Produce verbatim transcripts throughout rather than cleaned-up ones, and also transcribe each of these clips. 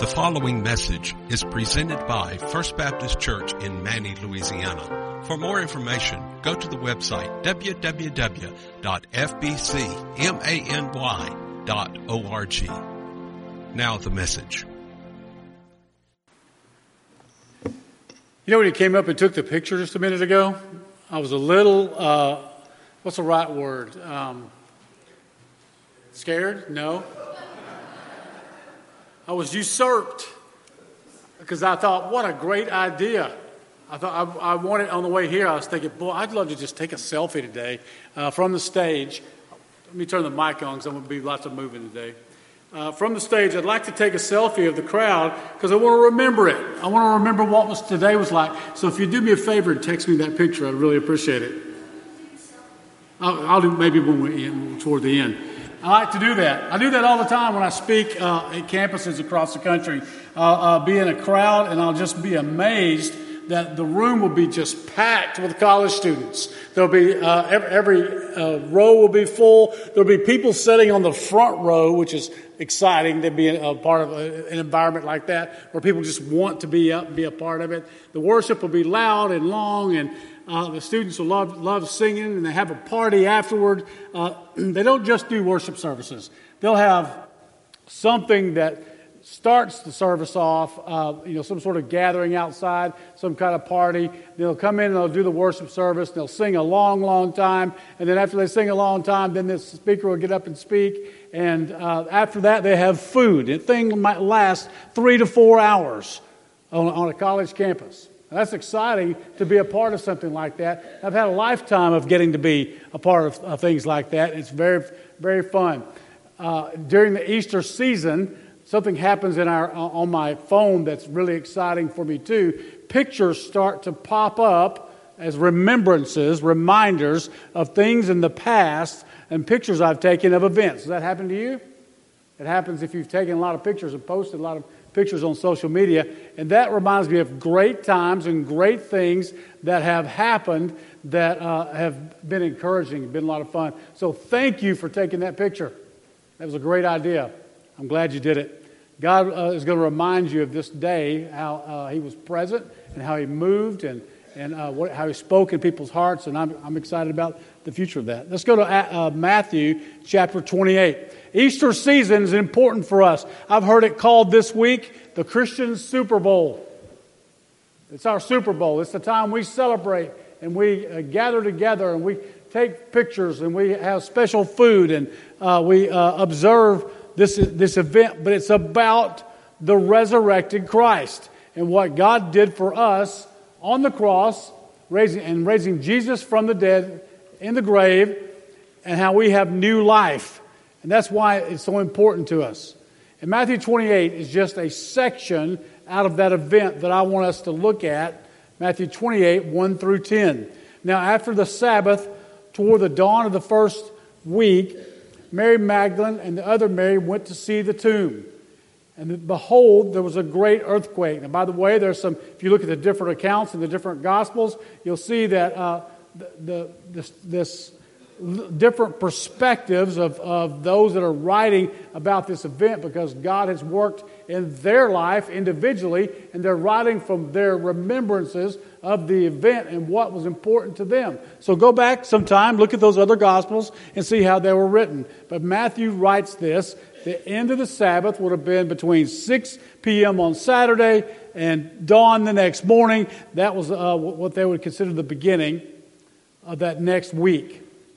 The following message is presented by First Baptist Church in Manny, Louisiana. For more information, go to the website w w w dot f b c many dot org. Now the message. You know, when he came up and took the picture just a minute ago, I was a little, uh, what's the right word? Um, scared? No. I was usurped because I thought, what a great idea. I thought I, I wanted on the way here, I was thinking, boy, I'd love to just take a selfie today uh, from the stage. Let me turn the mic on because I'm going to be lots of moving today. Uh, from the stage, I'd like to take a selfie of the crowd because I want to remember it. I want to remember what was today was like. So if you do me a favor and text me that picture, I'd really appreciate it. I'll, I'll do maybe when we're in, toward the end. I like to do that. I do that all the time when I speak uh, at campuses across the country. I'll uh, be in a crowd and I'll just be amazed that the room will be just packed with college students. There'll be uh, every, every uh, row will be full. There'll be people sitting on the front row, which is exciting to be a part of a, an environment like that where people just want to be up, be a part of it. The worship will be loud and long, and uh, the students will love love singing, and they have a party afterward. Uh, they don't just do worship services. They'll have something that starts the service off, uh, you know, some sort of gathering outside, some kind of party. They'll come in and they'll do the worship service. They'll sing a long, long time. And then after they sing a long time, then the speaker will get up and speak. And uh, after that, they have food. The thing might last three to four hours on, on a college campus. That's exciting to be a part of something like that. I've had a lifetime of getting to be a part of uh, things like that. It's very, very fun. Uh, during the Easter season, something happens in our on my phone that's really exciting for me too. Pictures start to pop up as remembrances, reminders of things in the past and pictures I've taken of events. Does that happen to you? It happens if you've taken a lot of pictures and posted a lot of pictures on social media. And that reminds me of great times and great things that have happened that uh, have been encouraging, been a lot of fun. So thank you for taking that picture. That was a great idea. I'm glad you did it. God uh, is going to remind you of this day, how uh, He was present and how He moved and, and uh, what, how He spoke in people's hearts, and I'm, I'm excited about the future of that. Let's go to uh, Matthew chapter twenty-eight. Easter season is important for us. I've heard it called this week the Christian Super Bowl. It's our Super Bowl. It's the time we celebrate and we uh, gather together and we take pictures and we have special food and uh, we uh, observe This this event, but it's about the resurrected Christ and what God did for us on the cross, raising and raising Jesus from the dead in the grave, and how we have new life. And that's why it's so important to us. And Matthew twenty-eight is just a section out of that event that I want us to look at. Matthew twenty-eight, one through ten. Now, after the Sabbath, toward the dawn of the first week, Mary Magdalene and the other Mary went to see the tomb. And behold, there was a great earthquake. And by the way, there's some, if you look at the different accounts in the different Gospels, you'll see that uh, the, the this, this different perspectives of, of those that are writing about this event, because God has worked in their life individually, and they're writing from their remembrances of the event and what was important to them. So go back sometime, look at those other Gospels, and see how they were written. But Matthew writes this: the end of the Sabbath would have been between six p.m. on Saturday and dawn the next morning. That was uh, what they would consider the beginning of that next week.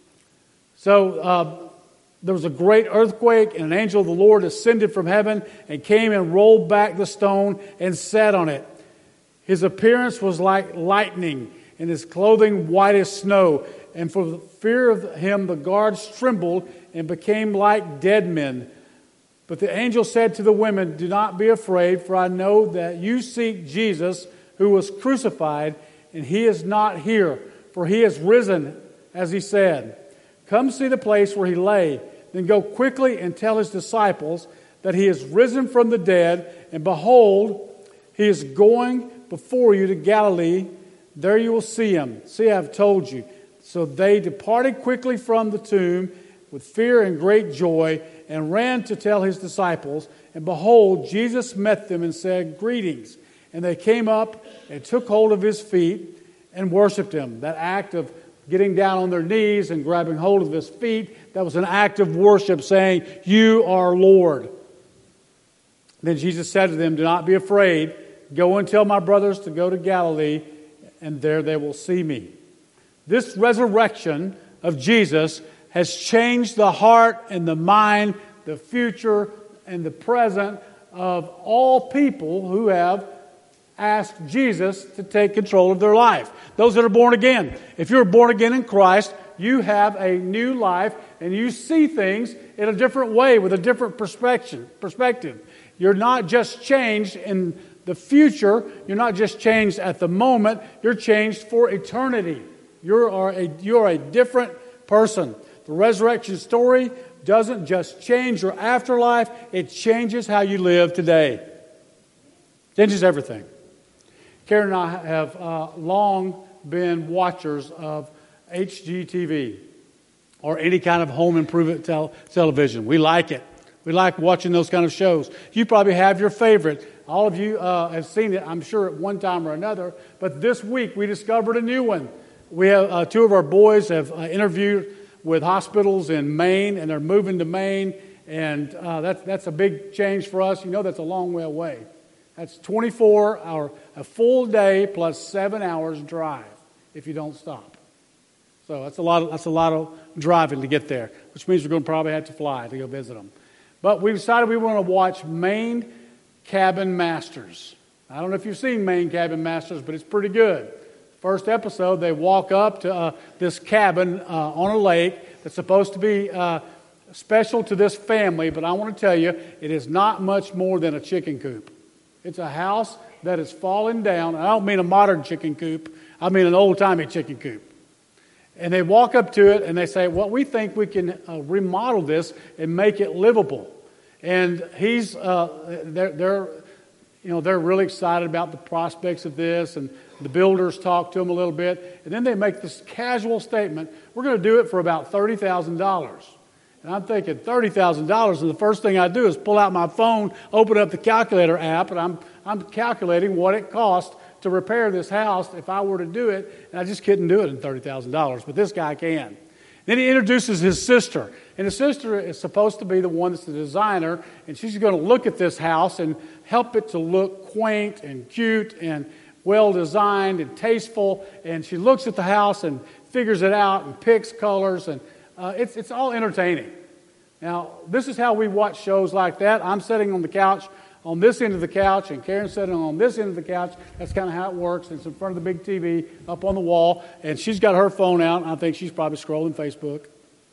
So uh, there was a great earthquake, and an angel of the Lord ascended from heaven and came and rolled back the stone and sat on it. His appearance was like lightning, and his clothing white as snow. And for the fear of him, the guards trembled and became like dead men. But the angel said to the women, "Do not be afraid, for I know that you seek Jesus, who was crucified, and he is not here, for he is risen, as he said. Come see the place where he lay. Then go quickly and tell his disciples that he is risen from the dead, and behold, he is going before you to Galilee. There you will see him. See, I have told you." So they departed quickly from the tomb with fear and great joy, and ran to tell his disciples. And behold, Jesus met them and said, "Greetings." And they came up and took hold of his feet and worshiped him. That act of getting down on their knees and grabbing hold of his feet, that was an act of worship, saying, "You are Lord." Then Jesus said to them, "Do not be afraid. Go and tell my brothers to go to Galilee, and there they will see me." This resurrection of Jesus has changed the heart and the mind, the future and the present of all people who have asked Jesus to take control of their life. Those that are born again. If you're born again in Christ, you have a new life and you see things in a different way with a different perspective. perspective. You're not just changed in the future. You're not just changed at the moment. You're changed for eternity. You are a, you're a different person. The resurrection story doesn't just change your afterlife. It changes how you live today. Changes everything. Karen and I have uh, long been watchers of H G T V or any kind of home improvement tel- television. We like it. We like watching those kind of shows. You probably have your favorite. All of you uh, have seen it, I'm sure, at one time or another. But this week we discovered a new one. We have uh, two of our boys have uh, interviewed with hospitals in Maine, and they're moving to Maine, and uh, that's that's a big change for us. You know, that's a long way away. That's twenty-four hour, a full day plus seven hours drive if you don't stop. So that's a lot of that's a lot of driving to get there, which means we're going to probably have to fly to go visit them. But we decided we want to watch Maine Cabin Masters. I don't know if you've seen Maine Cabin Masters, but it's pretty good. First episode, they walk up to uh, this cabin uh, on a lake that's supposed to be uh, special to this family, but I want to tell you, it is not much more than a chicken coop. It's a house that is fallen down. I don't mean a modern chicken coop. I mean an old-timey chicken coop. And they walk up to it and they say, well, we think we can uh, remodel this and make it livable. And he's, uh, they're, they're, you know, they're really excited about the prospects of this, and the builders talk to them a little bit, and then they make this casual statement, we're going to do it for about thirty thousand dollars. And I'm thinking, thirty thousand dollars, and the first thing I do is pull out my phone, open up the calculator app, and I'm I'm calculating what it costs to repair this house if I were to do it, and I just couldn't do it in thirty thousand dollars, but this guy can. Then he introduces his sister, and his sister is supposed to be the one that's the designer, and she's going to look at this house and help it to look quaint and cute and well-designed and tasteful, and she looks at the house and figures it out and picks colors, and uh, it's it's all entertaining. Now, this is how we watch shows like that. I'm sitting on the couch, on this end of the couch, and Karen's sitting on this end of the couch. That's kind of how it works. It's in front of the big T V up on the wall, and she's got her phone out, and I think she's probably scrolling Facebook,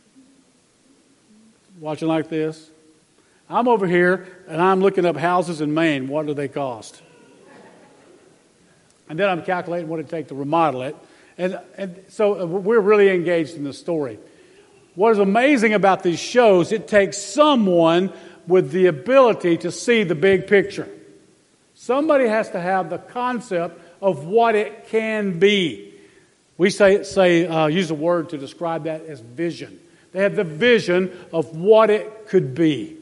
watching like this. I'm over here, and I'm looking up houses in Maine. What do they cost? And then I'm calculating what it'd take to remodel it. And, and so we're really engaged in the story. What is amazing about these shows, it takes someone with the ability to see the big picture. Somebody has to have the concept of what it can be. We say, say uh, use a word to describe that as vision. They have the vision of what it could be.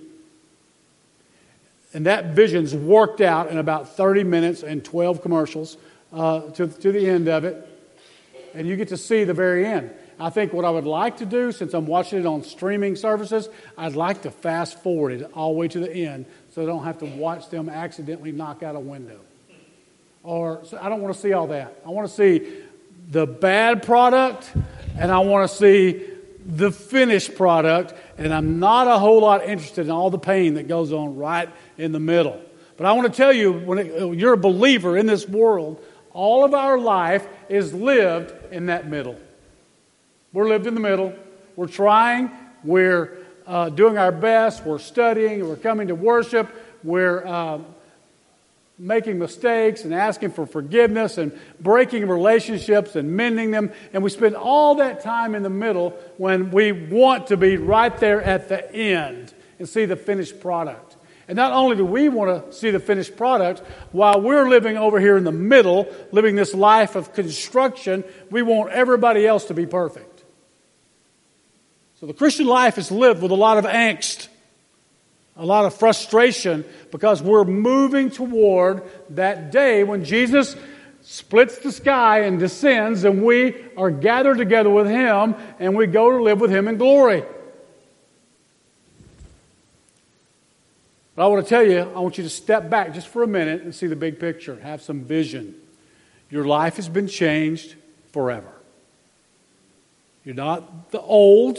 And that vision's worked out in about thirty minutes and twelve commercials uh, to, to the end of it. And you get to see the very end. I think what I would like to do, since I'm watching it on streaming services, I'd like to fast forward it all the way to the end so I don't have to watch them accidentally knock out a window. Or so I don't want to see all that. I want to see the bad product, and I want to see the finished product, and I'm not a whole lot interested in all the pain that goes on right in the middle. But I want to tell you, when it, you're a believer in this world, all of our life is lived in that middle. We're lived in the middle. We're trying. We're uh, doing our best. We're studying. We're coming to worship. We're uh, making mistakes and asking for forgiveness and breaking relationships and mending them. And we spend all that time in the middle when we want to be right there at the end and see the finished product. And not only do we want to see the finished product, while we're living over here in the middle, living this life of construction, we want everybody else to be perfect. So the Christian life is lived with a lot of angst. a lot of frustration, because we're moving toward that day when Jesus splits the sky and descends, and we are gathered together with Him, and we go to live with Him in glory. But I want to tell you, I want you to step back just for a minute and see the big picture. Have some vision. Your life has been changed forever. You're not the old.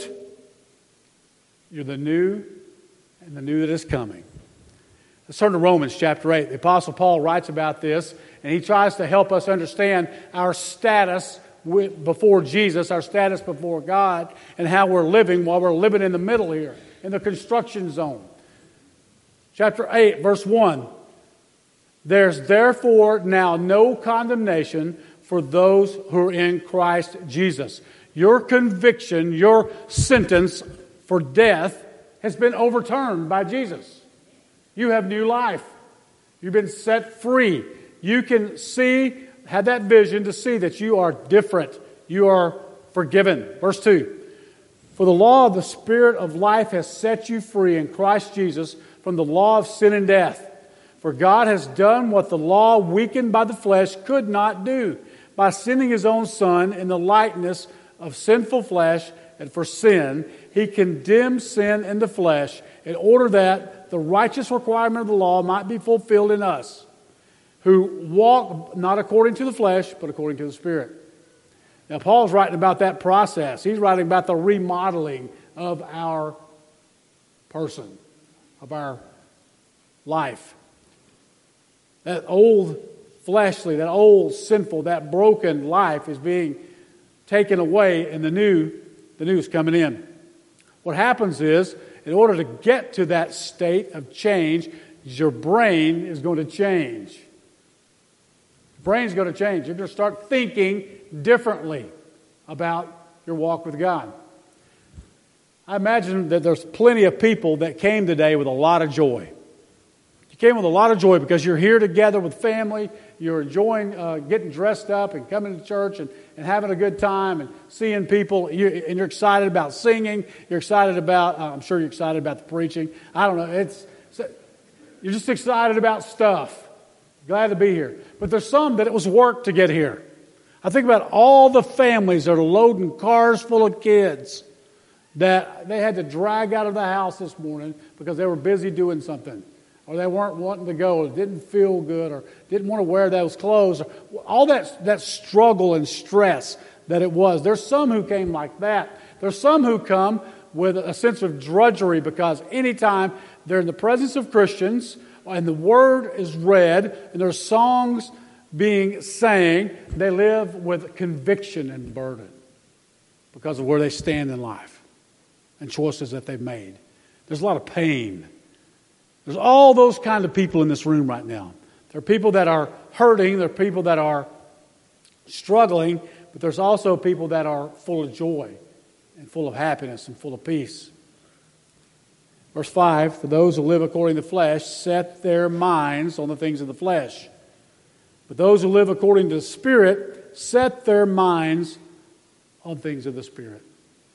You're the new, and the new that is coming. Let's turn to Romans chapter eight. The Apostle Paul writes about this, and he tries to help us understand our status before Jesus, our status before God, and how we're living while we're living in the middle here, in the construction zone. Chapter eight, verse one. There's therefore now no condemnation for those who are in Christ Jesus. Your conviction, your sentence for death has been overturned by Jesus. You have new life. You've been set free. You can see, have that vision to see that you are different. You are forgiven. Verse two. For the law of the Spirit of life has set you free in Christ Jesus from the law of sin and death. For God has done what the law, weakened by the flesh, could not do, by sending His own Son in the likeness of sinful flesh, and for sin, He condemned sin in the flesh, in order that the righteous requirement of the law might be fulfilled in us, who walk not according to the flesh, but according to the Spirit. Now, Paul's writing about that process. He's writing about the remodeling of our person, of our life. That old fleshly, that old sinful, that broken life is being taken away, and the new, the new is coming in. What happens is, in order to get to that state of change, your brain is going to change. Your brain's going to change. You're going to start thinking differently about your walk with God. I imagine that there's plenty of people that came today with a lot of joy. You came with a lot of joy because you're here together with family. You're enjoying uh, getting dressed up and coming to church and, and having a good time and seeing people. You, and you're excited about singing. You're excited about, uh, I'm sure you're excited about the preaching. I don't know. It's You're just excited about stuff. Glad to be here. But there's some that it was work to get here. I think about all the families that are loading cars full of kids that they had to drag out of the house this morning because they were busy doing something, or they weren't wanting to go, or didn't feel good, or didn't want to wear those clothes, or all that, that struggle and stress that it was. There's some who came like that. There's some who come with a sense of drudgery because anytime they're in the presence of Christians and the Word is read and there's songs being sang, they live with conviction and burden because of where they stand in life and choices that they've made. There's a lot of pain. There's all those kind of people in this room right now. There are people that are hurting. There are people that are struggling. But there's also people that are full of joy and full of happiness and full of peace. Verse five, for those who live according to the flesh set their minds on the things of the flesh. But those who live according to the Spirit set their minds on things of the Spirit.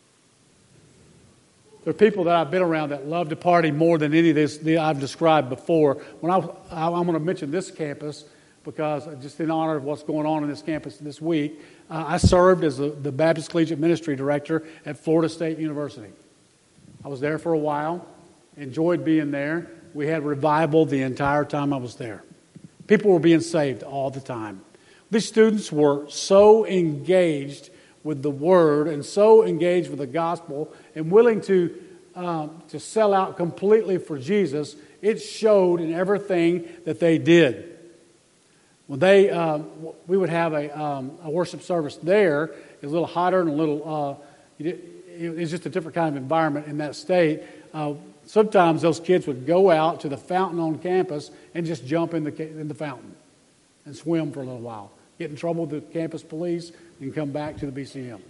There are people that I've been around that love to party more than any of this that I've described before. When I, I, I'm going to mention this campus because just in honor of what's going on in this campus this week, uh, I served as the, the Baptist Collegiate Ministry Director at Florida State University. I was there for a while, enjoyed being there. We had revival the entire time I was there. People were being saved all the time. These students were so engaged with the Word and so engaged with the gospel and willing to um, to sell out completely for Jesus. It showed in everything that they did. When they, um, we would have a, um, a worship service there. It was a little hotter and a little. Uh, it, it was just a different kind of environment in that state. Uh, sometimes those kids would go out to the fountain on campus and just jump in the in the fountain and swim for a little while. Get in trouble with the campus police and come back to the B C M.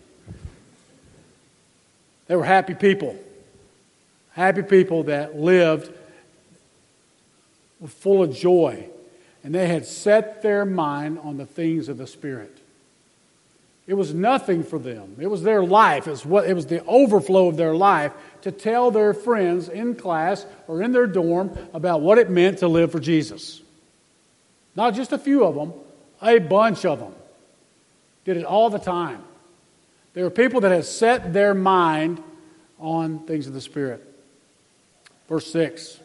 They were happy people. Happy people that lived full of joy. And they had set their mind on the things of the Spirit. It was nothing for them. It was their life. It was, what, it was the overflow of their life to tell their friends in class or in their dorm about what it meant to live for Jesus. Not just a few of them, a bunch of them did it all the time. They were people that had set their mind on things of the Spirit. Verse six.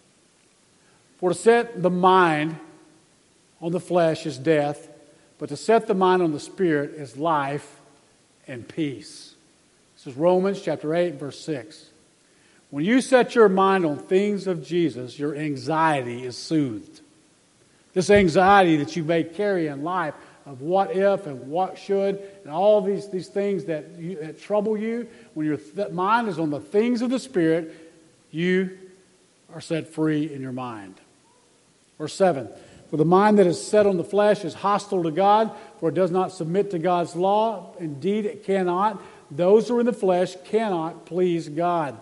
For to set the mind on the flesh is death, but to set the mind on the Spirit is life and peace. This is Romans chapter eight, verse six. When you set your mind on things of Jesus, your anxiety is soothed. This anxiety that you may carry in life of what if and what should and all these, these things that, you, that trouble you, when your th- mind is on the things of the Spirit, you are set free in your mind. Verse seven. For the mind that is set on the flesh is hostile to God, for it does not submit to God's law. Indeed, it cannot. Those who are in the flesh cannot please God.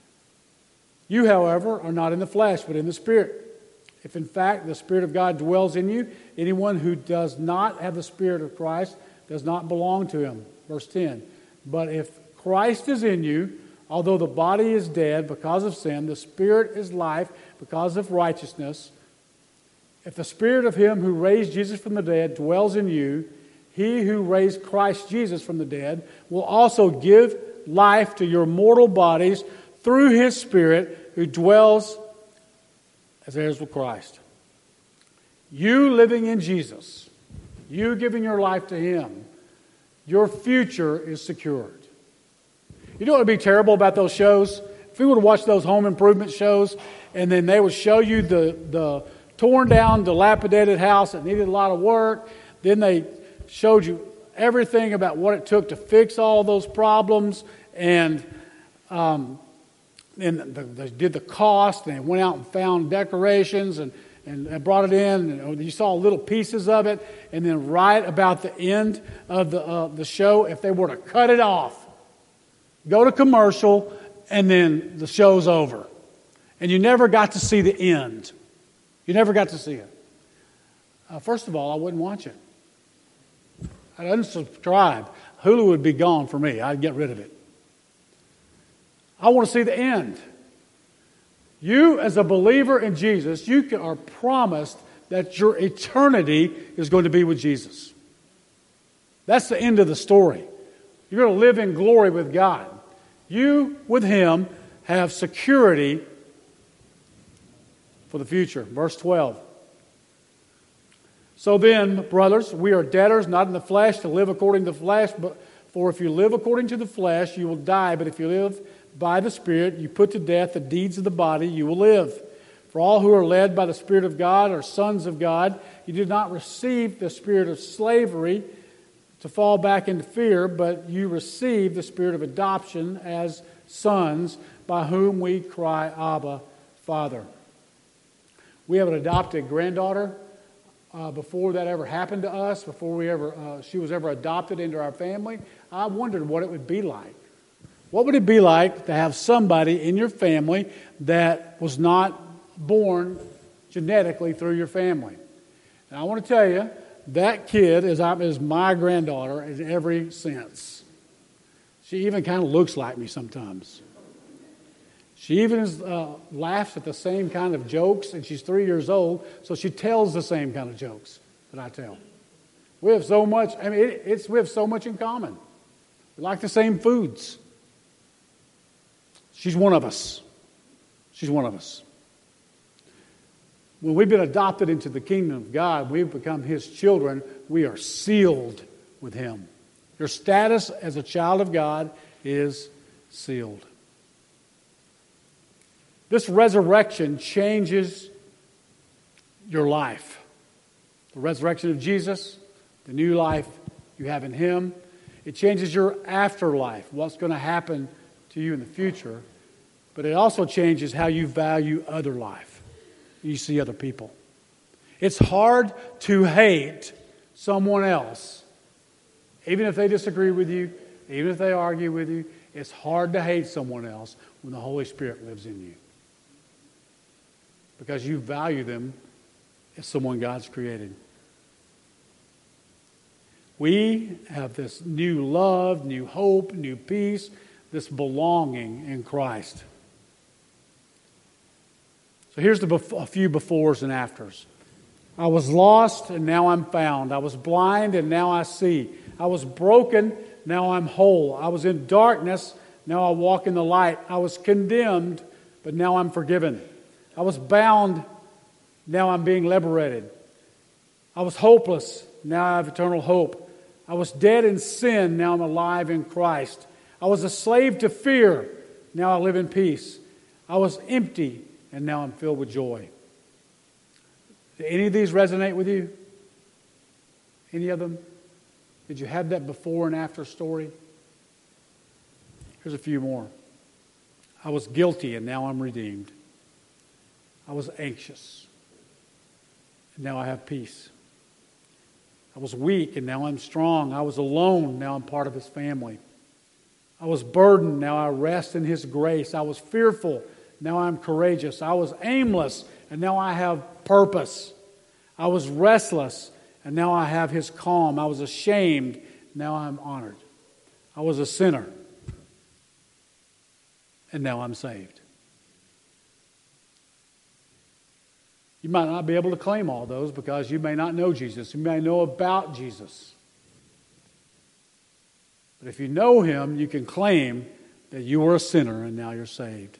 You, however, are not in the flesh, but in the Spirit. If in fact the Spirit of God dwells in you, anyone who does not have the Spirit of Christ does not belong to him. Verse ten. But if Christ is in you, although the body is dead because of sin, the Spirit is life because of righteousness. If the Spirit of Him who raised Jesus from the dead dwells in you, He who raised Christ Jesus from the dead will also give life to your mortal bodies through His Spirit who dwells as heirs with Christ. You living in Jesus, you giving your life to Him, your future is secured. You know what would be terrible about those shows? If we would have watched those home improvement shows and then they would show you the, the torn down, dilapidated house that needed a lot of work. Then they showed you everything about what it took to fix all those problems. And um, then the, they did the cost. And they went out and found decorations and, and brought it in. And you saw little pieces of it. And then right about the end of the, uh, the show, if they were to cut it off, go to commercial, and then the show's over. And you never got to see the end. You never got to see it. Uh, first of all, I wouldn't watch it. I'd unsubscribe. Hulu would be gone for me. I'd get rid of it. I want to see the end. You, as a believer in Jesus, you are promised that your eternity is going to be with Jesus. That's the end of the story. You're going to live in glory with God. You, with Him, have security for the future. Verse twelve. So then, brothers, we are debtors, not in the flesh, to live according to the flesh. But for if you live according to the flesh, you will die. But if you live by the Spirit, you put to death the deeds of the body, you will live. For all who are led by the Spirit of God are sons of God. You did not receive the spirit of slavery to fall back into fear, but you received the spirit of adoption as sons, by whom we cry, Abba, Father. We have an adopted granddaughter. Uh, before that ever happened to us, before we ever, uh, she was ever adopted into our family, I wondered what it would be like. What would it be like to have somebody in your family that was not born genetically through your family? And I want to tell you, that kid is, is my granddaughter in every sense. She even kind of looks like me sometimes. She even is, uh, laughs at the same kind of jokes, and she's three years old, so she tells the same kind of jokes that I tell. We have so much, I mean, it, it's, we have so much in common. We like the same foods. She's one of us. She's one of us. When we've been adopted into the kingdom of God, we've become His children, we are sealed with Him. Your status as a child of God is sealed. This resurrection changes your life. The resurrection of Jesus, the new life you have in Him, it changes your afterlife, what's going to happen to you in the future, but it also changes how you value other life. You see other people. It's hard to hate someone else, even if they disagree with you, even if they argue with you. It's hard to hate someone else when the Holy Spirit lives in you, because you value them as someone God's created. We have this new love, new hope, new peace, this belonging in Christ. So here's the bef- a few befores and afters. I was lost, and now I'm found. I was blind, and now I see. I was broken, now I'm whole. I was in darkness, now I walk in the light. I was condemned, but now I'm forgiven. I was bound, now I'm being liberated. I was hopeless, now I have eternal hope. I was dead in sin, now I'm alive in Christ. I was a slave to fear, now I live in peace. I was empty, and now I'm filled with joy. Do any of these resonate with you? Any of them? Did you have that before and after story? Here's a few more. I was guilty, and now I'm redeemed. I was anxious, and now I have peace. I was weak, and now I'm strong. I was alone, now I'm part of His family. I was burdened, now I rest in His grace. I was fearful, now I'm courageous. I was aimless, and now I have purpose. I was restless, and now I have His calm. I was ashamed, now I'm honored. I was a sinner, and now I'm saved. You might not be able to claim all those because you may not know Jesus. You may know about Jesus. But if you know Him, you can claim that you were a sinner and now you're saved.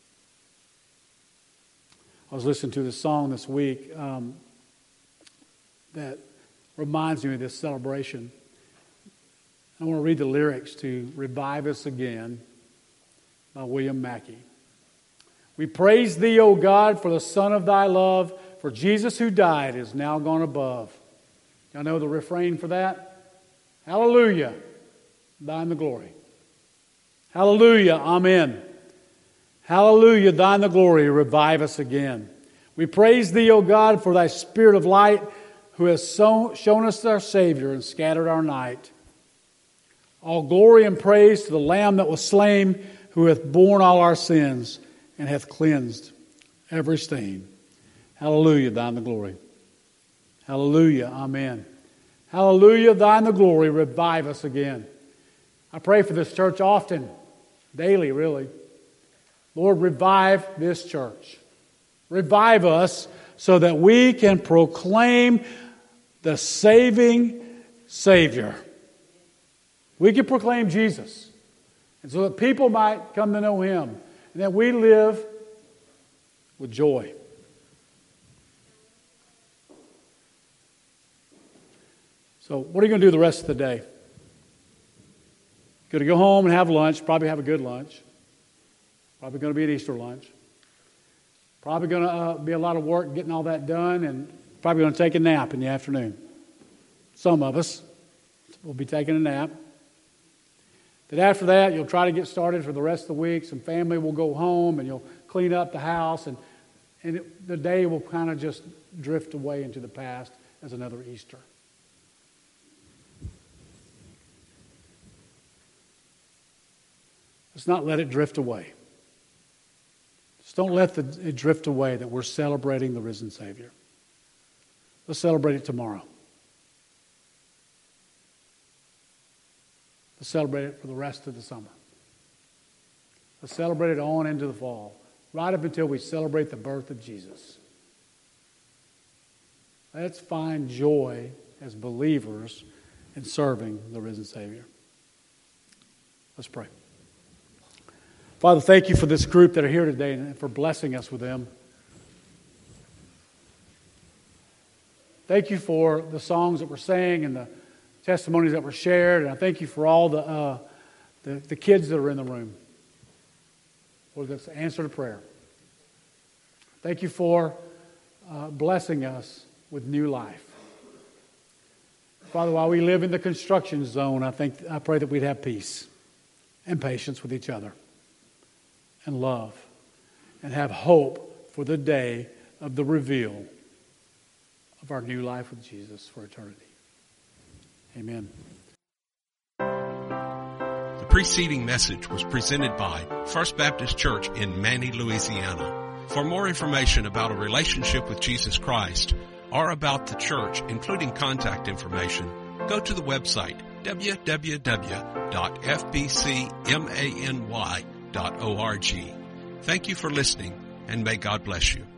I was listening to this song this week um, that reminds me of this celebration. I want to read the lyrics to Revive Us Again by William Mackey. We praise Thee, O God, for the Son of Thy love, for Jesus who died is now gone above. Y'all know the refrain for that? Hallelujah, Thine the glory. Hallelujah, Amen. Hallelujah, Thine the glory, revive us again. We praise Thee, O God, for Thy Spirit of light, who has so, shown us our Savior and scattered our night. All glory and praise to the Lamb that was slain, who hath borne all our sins and hath cleansed every stain. Hallelujah, Thine the glory. Hallelujah, Amen. Hallelujah, Thine the glory, revive us again. I pray for this church often, daily really. Lord, revive this church. Revive us so that we can proclaim the saving Savior. We can proclaim Jesus. And so that people might come to know Him. And that we live with joy. So what are you going to do the rest of the day? Going to go home and have lunch. Probably have a good lunch. Probably going to be an Easter lunch. Probably going to uh, be a lot of work getting all that done, and probably going to take a nap in the afternoon. Some of us will be taking a nap. Then after that, you'll try to get started for the rest of the week. Some family will go home, and you'll clean up the house, and, and it, the day will kind of just drift away into the past as another Easter. Let's not let it drift away. Just don't let the, it drift away that we're celebrating the risen Savior. Let's celebrate it tomorrow. Let's celebrate it for the rest of the summer. Let's celebrate it on into the fall, right up until we celebrate the birth of Jesus. Let's find joy as believers in serving the risen Savior. Let's pray. Father, thank you for this group that are here today and for blessing us with them. Thank you for the songs that were sang and the testimonies that were shared. And I thank you for all the, uh, the, the kids that are in the room. Lord, that's the answer to prayer. Thank you for uh, blessing us with new life. Father, while we live in the construction zone, I think I pray that we'd have peace and patience with each other. And love, and have hope for the day of the reveal of our new life with Jesus for eternity. Amen. The preceding message was presented by First Baptist Church in Manny, Louisiana. For more information about a relationship with Jesus Christ or about the church, including contact information, go to the website w w w dot f b c many dot org. Thank you for listening, and may God bless you.